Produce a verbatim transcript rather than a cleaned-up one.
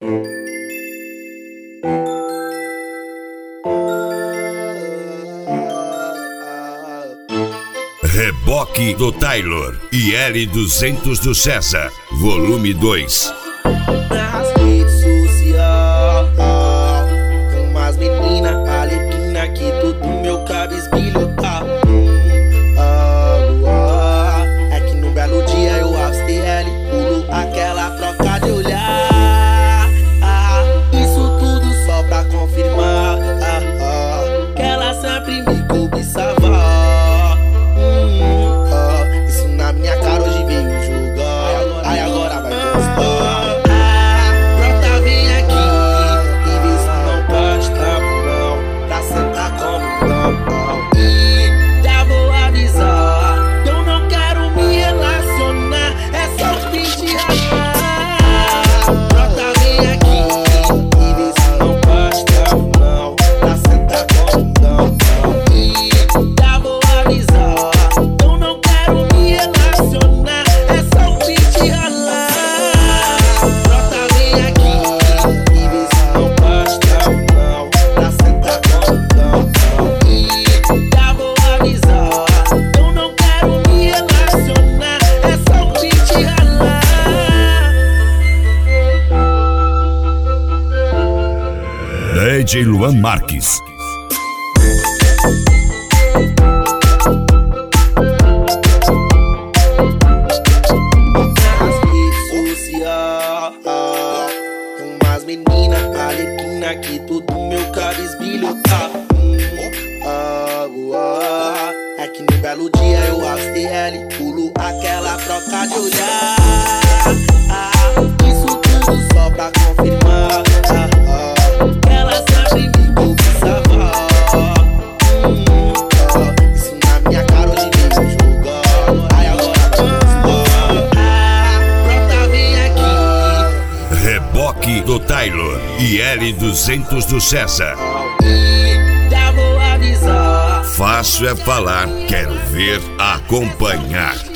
Reboque do Taylor e L duzentos do César, volume dois. Nas redes sociais, com umas meninas alequina que tudo meu cabisbilho tá. É que no belo dia eu abro T L, pulo aquela troca de olhar. Isso tudo só pra confirmar que ela sempre me cobiçava. Isso na minha cara hoje veio jogar. Aí agora vai gostar. Brota, vem aqui e vê se não pode tá não, pra sentar como não. E já vou avisar que eu não quero me relacionar, é só um pente ralar. Brota, vem aqui e vê se não pode tá não, pra sentar como não. E já vou avisar que eu não quero me relacionar, é só um pente ralar. Brota, vem aqui e vê se não pode tá não, pra sentar como não. E já vou avisar que eu não quero me relacionar, é só um pente ralar. D J Luan Marques. Nas redes sociais, tem umas meninas alequina que tudo meu cabisbilho tá. Ah, ah, é que no belo dia eu abro T L, pulo aquela troca de olhar. Isso tudo só pra confirmar que ela sempre me cobiçava. Isso na minha cara hoje veio jogar. Aí agora vai gostar. Brota, vem aqui Reboque do Taylor e L duzentos do César. e já vou avisar. Fácil é falar, quero ver acompanhar.